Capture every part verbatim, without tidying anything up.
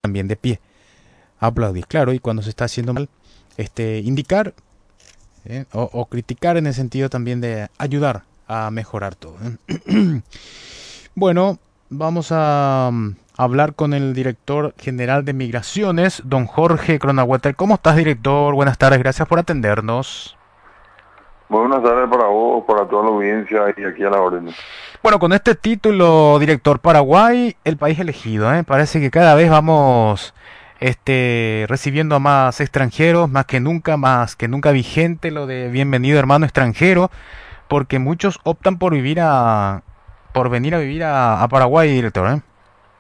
también de pie. Aplaudir, claro, y cuando se está haciendo mal, este, indicar ¿eh? o, o criticar en el sentido también de ayudar a mejorar todo. ¿eh? Bueno, vamos a um, hablar con el director general de Migraciones, don Jorge Cronahuetel. ¿Cómo estás, director? Buenas tardes, gracias por atendernos. Buenas tardes para vos, para toda la audiencia y aquí a la orden. Bueno, con este título, director, Paraguay, el país elegido, ¿eh? Parece que cada vez vamos este, recibiendo a más extranjeros, más que nunca, más que nunca vigente lo de bienvenido hermano extranjero, porque muchos optan por vivir a, por venir a vivir a, a Paraguay, director, ¿eh?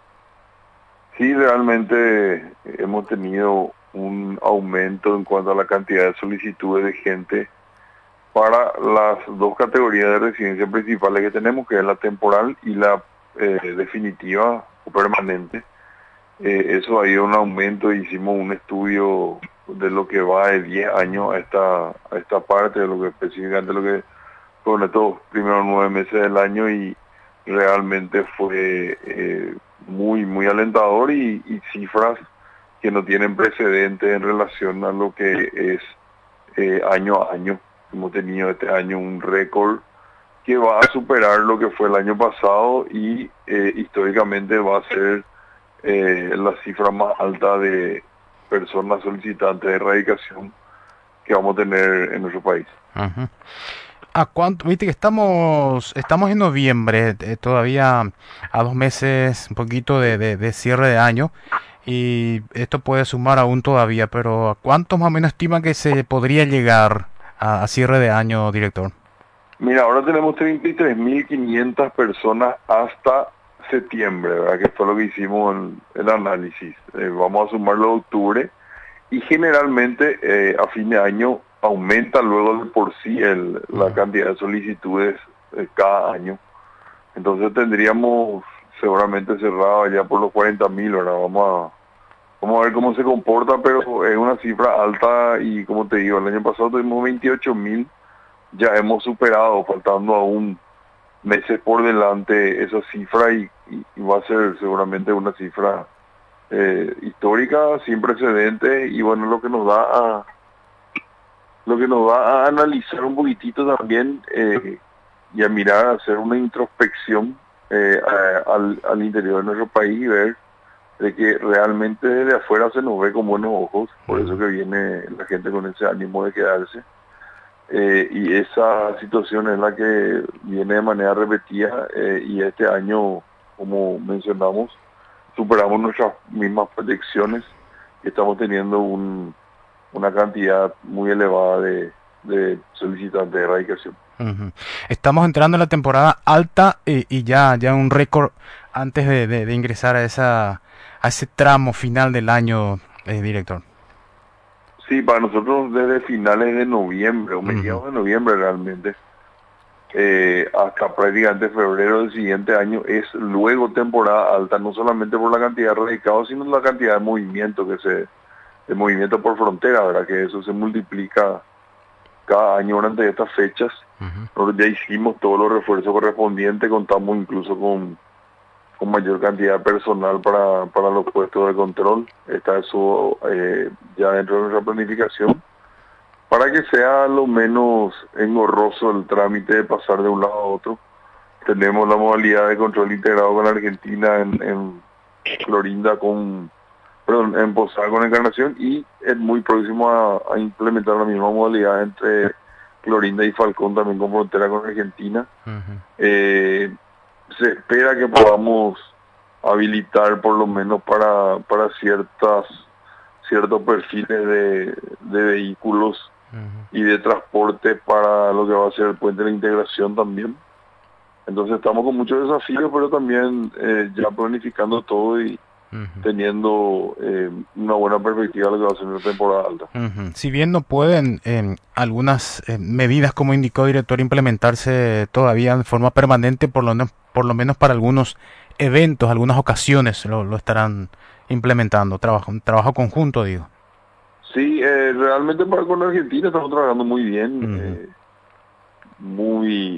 Sí, realmente hemos tenido un aumento en cuanto a la cantidad de solicitudes de gente para las dos categorías de residencia principales que tenemos, que es la temporal y la eh, definitiva o permanente. Eh, eso ha ido un aumento, hicimos un estudio de lo que va de diez años a esta, a esta parte, de lo que específicamente lo que fueron estos primeros nueve meses del año, y realmente fue eh, muy, muy alentador y, y cifras que no tienen precedentes en relación a lo que es eh, año a año. Hemos tenido este año un récord que va a superar lo que fue el año pasado y eh, históricamente va a ser eh, la cifra más alta de personas solicitantes de erradicación que vamos a tener en nuestro país. Uh-huh. ¿A cuánto? Viste que estamos estamos en noviembre, eh, todavía a dos meses, un poquito de, de, de cierre de año, y esto puede sumar aún todavía, pero ¿a cuántos más o menos estima que se podría llegar a, a cierre de año, director? Mira, ahora tenemos treinta y tres mil quinientas personas hasta septiembre, ¿verdad? Que fue lo que hicimos en el análisis. Eh, vamos a sumarlo a octubre y generalmente eh, a fin de año aumenta luego de por sí el, la cantidad de solicitudes eh, cada año. Entonces tendríamos seguramente cerrado ya por los cuarenta mil, ¿verdad? Vamos a, vamos a ver cómo se comporta, pero es una cifra alta y como te digo, el año pasado tuvimos veintiocho mil, ya hemos superado, faltando aún meses por delante esa cifra y, y, y va a ser seguramente una cifra eh, histórica, sin precedentes, y bueno, lo que nos da a lo que nos va a analizar un poquitito también eh, y a mirar, a hacer una introspección eh, a, al, al interior de nuestro país y ver de que realmente desde afuera se nos ve con buenos ojos, por eso que viene la gente con ese ánimo de quedarse. Eh, y esa situación es la que viene de manera repetida eh, y este año, como mencionamos, superamos nuestras mismas proyecciones y estamos teniendo un, una cantidad muy elevada de, de solicitantes de erradicación. Uh-huh. Estamos entrando en la temporada alta y, y ya ya un récord antes de, de, de ingresar a esa a ese tramo final del año, eh, director. Sí, para nosotros desde finales de noviembre, o mediados Uh-huh. de noviembre realmente, eh, hasta prácticamente febrero del siguiente año, es luego temporada alta, no solamente por la cantidad de radicados, sino la cantidad de movimiento que se, de movimiento por frontera, ¿verdad? Que eso se multiplica cada año durante estas fechas. Uh-huh. Nosotros ya hicimos todos los refuerzos correspondientes, contamos incluso con con mayor cantidad de personal para, para los puestos de control. Está eso eh, ya dentro de nuestra planificación, para que sea lo menos engorroso el trámite de pasar de un lado a otro. Tenemos la modalidad de control integrado con Argentina en, en Clorinda con, perdón, en Posada con Encarnación, y es muy próximo a, a implementar la misma modalidad entre Clorinda y Falcón, también con frontera con Argentina. Uh-huh. Eh, se espera que podamos habilitar por lo menos para para ciertas ciertos perfiles de, de vehículos uh-huh. y de transporte para lo que va a ser el puente de la integración también. Entonces estamos con muchos desafíos, pero también eh, ya planificando todo y uh-huh. teniendo eh, una buena perspectiva de lo que va a ser una temporada alta. Uh-huh. Si bien no pueden eh, algunas eh, medidas, como indicó el director, implementarse todavía de forma permanente, por lo, no, por lo menos para algunos eventos, algunas ocasiones lo, lo estarán implementando, trabajo, trabajo conjunto, digo. Sí, eh, realmente para con Argentina estamos trabajando muy bien, uh-huh. eh, muy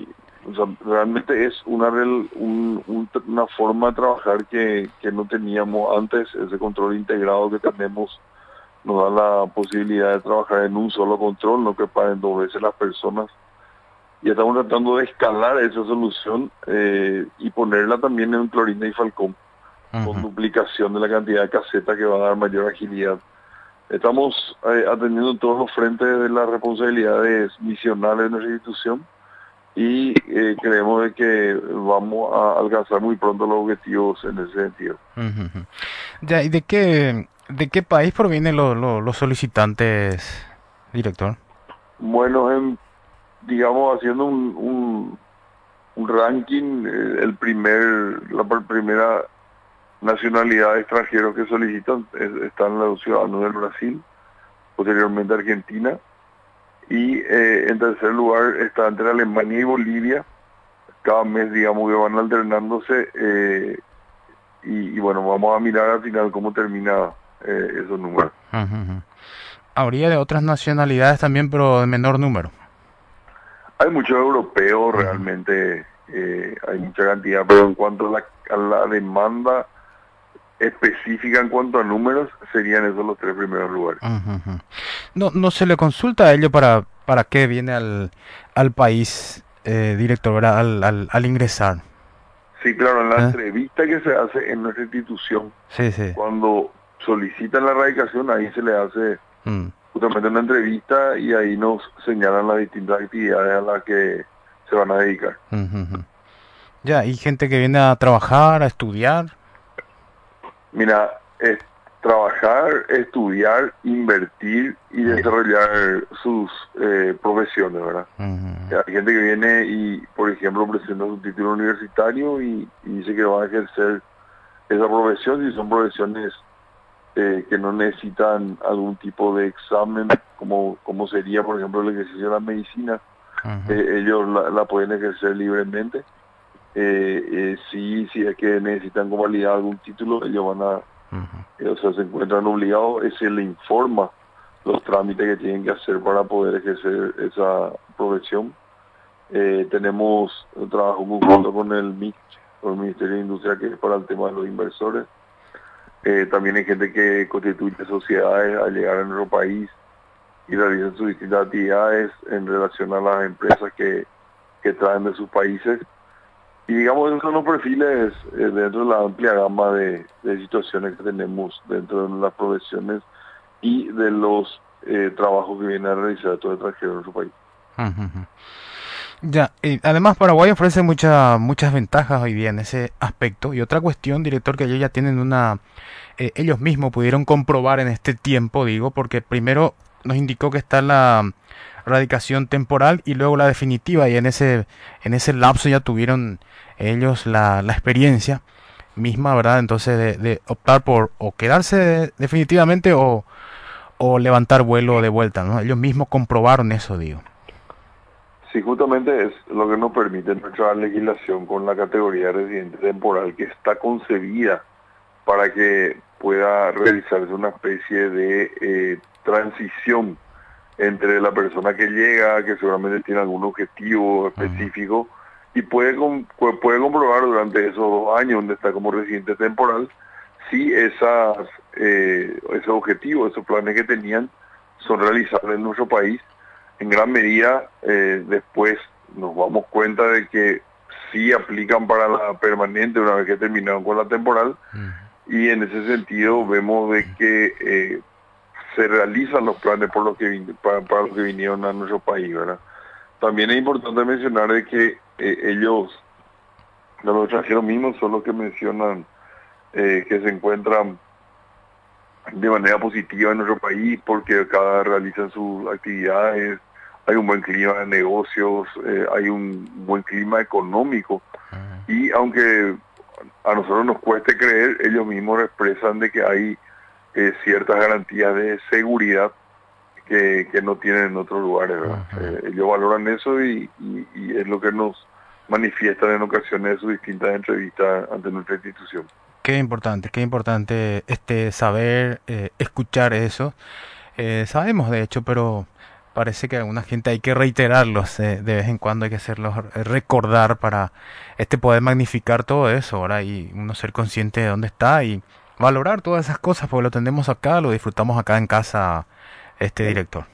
O sea, realmente es una rel- un- un- una forma de trabajar que, que no teníamos antes. Ese control integrado que tenemos nos da la posibilidad de trabajar en un solo control, no que paguen dos veces las personas. Y estamos tratando de escalar esa solución eh, y ponerla también en Clorinda y Falcón, uh-huh, con duplicación de la cantidad de casetas que va a dar mayor agilidad. Estamos eh, atendiendo todos los frentes de las responsabilidades misionales de nuestra institución y eh, creemos de que vamos a alcanzar muy pronto los objetivos en ese sentido. Uh-huh. Ya, ¿y de qué, de qué país provienen los, los, los solicitantes, director? Bueno, en, digamos, haciendo un, un, un ranking, eh, el primer, la primera nacionalidad de extranjeros que solicitan es, están los ciudadanos del Brasil, posteriormente Argentina, y eh, en tercer lugar está entre Alemania y Bolivia. Cada mes, digamos, que van alternándose, eh, y, y bueno, vamos a mirar al final cómo termina eh, esos números. Uh-huh. Habría de otras nacionalidades también, pero de menor número. Hay muchos europeos, uh-huh, realmente, eh, hay mucha cantidad, pero en cuanto a la, a la demanda específica en cuanto a números, serían esos los tres primeros lugares. Uh-huh. No, no se le consulta a ello para, para qué viene al, al país, eh, director, ¿verdad? Al, al, al ingresar. Sí, claro, en la ¿Eh? entrevista que se hace en nuestra institución, sí, sí, cuando solicitan la radicación, ahí se le hace mm. justamente una entrevista y ahí nos señalan las distintas actividades a las que se van a dedicar. Uh-huh. Ya, ¿y gente que viene a trabajar, a estudiar? Mira, es trabajar, estudiar, invertir y desarrollar sus eh, profesiones, ¿verdad? Uh-huh. Hay gente que viene y, por ejemplo, presenta su título universitario y, y dice que va a ejercer esa profesión, y son profesiones eh, que no necesitan algún tipo de examen, como, como sería, por ejemplo, el ejercicio de la medicina. Uh-huh. Eh, ellos la, la pueden ejercer libremente. Eh, eh, sí, si es que necesitan convalidar algún título, ellos van a, uh-huh, eh, o sea, se encuentran obligados, se le informa los trámites que tienen que hacer para poder ejercer esa profesión. Eh, tenemos un trabajo muy junto con el M I C, con el Ministerio de Industria, que es para el tema de los inversores. Eh, también hay gente que constituye sociedades al llegar a nuestro país y realizan sus distintas actividades en relación a las empresas que, que traen de sus países. Y digamos, esos son los perfiles eh, dentro de la amplia gama de, de situaciones que tenemos dentro de las profesiones y de los eh, trabajos que vienen a realizar todo extranjero en nuestro país. Uh-huh. Ya, y además Paraguay ofrece muchas muchas ventajas hoy día en ese aspecto. Y otra cuestión, director, que ellos ya tienen una, eh, ellos mismos pudieron comprobar en este tiempo, digo, porque primero nos indicó que está la radicación temporal y luego la definitiva, y en ese en ese lapso ya tuvieron ellos la, la experiencia misma, ¿verdad? Entonces de, de optar por o quedarse definitivamente o, o levantar vuelo de vuelta, ¿no? Ellos mismos comprobaron eso, digo. Sí, justamente es lo que nos permite nuestra legislación con la categoría de residente temporal, que está concebida para que pueda realizarse una especie de eh, transición entre la persona que llega, que seguramente tiene algún objetivo específico, uh-huh, y puede puede comprobar durante esos dos años donde está como residente temporal si esas eh, esos objetivos, esos planes que tenían son realizables en nuestro país. En gran medida, eh, después nos damos cuenta de que sí aplican para la permanente una vez que terminaron con la temporal, uh-huh, y en ese sentido vemos de que eh, se realizan los planes por los que para, para los que vinieron a nuestro país, ¿verdad? También es importante mencionar de que eh, ellos, los extranjeros mismos, son los que mencionan eh, que se encuentran de manera positiva en nuestro país porque cada realizan sus actividades, hay un buen clima de negocios, eh, hay un buen clima económico, uh-huh, y aunque a nosotros nos cueste creer, ellos mismos expresan de que hay eh, ciertas garantías de seguridad que, que no tienen en otros lugares, ¿verdad? Uh-huh. Eh, ellos valoran eso y, y, y es lo que nos manifiestan en ocasiones en sus distintas entrevistas ante nuestra institución. Qué importante, qué importante este saber, eh, escuchar eso. Eh, sabemos de hecho, pero parece que a alguna gente hay que reiterarlos, eh, de vez en cuando hay que hacerlos recordar para este poder magnificar todo eso, ahora y uno ser consciente de dónde está y valorar todas esas cosas, porque lo tenemos acá, lo disfrutamos acá en casa, este director.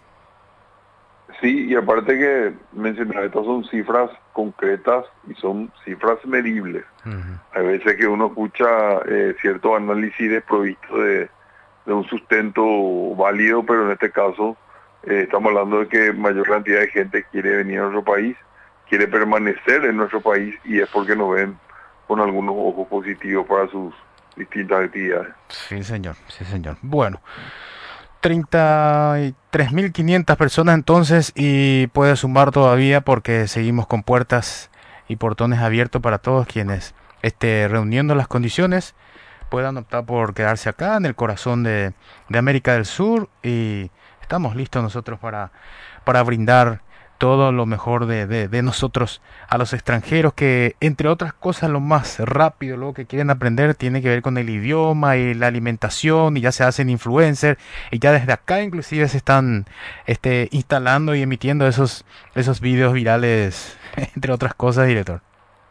Sí, y aparte que mencionar, estas son cifras concretas y son cifras medibles. Uh-huh. Hay veces que uno escucha eh, cierto análisis desprovisto de, de un sustento válido, pero en este caso eh, estamos hablando de que mayor cantidad de gente quiere venir a nuestro país, quiere permanecer en nuestro país y es porque nos ven con algunos ojos positivos para sus distintas actividades. Sí, señor, sí, señor. Bueno. treinta y tres mil quinientas personas entonces y puede sumar todavía porque seguimos con puertas y portones abiertos para todos quienes esté reuniendo las condiciones puedan optar por quedarse acá en el corazón de, de América del Sur y estamos listos nosotros para, para brindar todo lo mejor de, de, de nosotros a los extranjeros que, entre otras cosas, lo más rápido, lo que quieren aprender tiene que ver con el idioma y la alimentación y ya se hacen influencers y ya desde acá inclusive se están este, instalando y emitiendo esos, esos videos virales, entre otras cosas, director.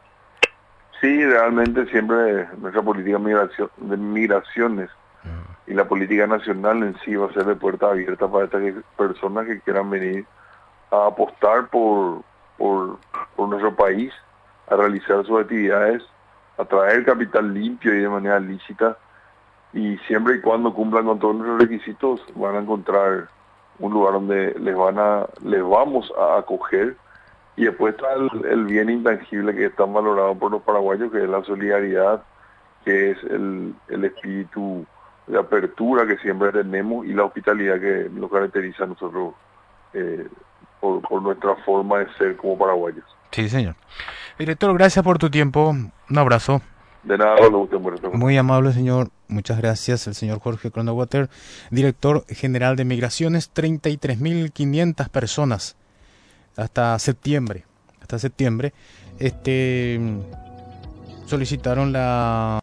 Sí, realmente siempre nuestra política migración, de migraciones uh-huh. y la política nacional en sí va a ser de puerta abierta para estas personas que quieran venir a apostar por, por, por nuestro país, a realizar sus actividades, a traer capital limpio y de manera lícita, y siempre y cuando cumplan con todos nuestros requisitos van a encontrar un lugar donde les van a les vamos a acoger. Y después está el, el bien intangible que es tan valorado por los paraguayos, que es la solidaridad, que es el, el espíritu de apertura que siempre tenemos y la hospitalidad que nos caracteriza a nosotros eh, por, por nuestra forma de ser como paraguayos. Sí, señor. Director, gracias por tu tiempo. Un abrazo. De nada, lo guste, muy amable, señor. Muchas gracias. El señor Jorge Cronenwater, director general de Migraciones. treinta y tres mil quinientas personas hasta septiembre. Hasta septiembre. Este solicitaron la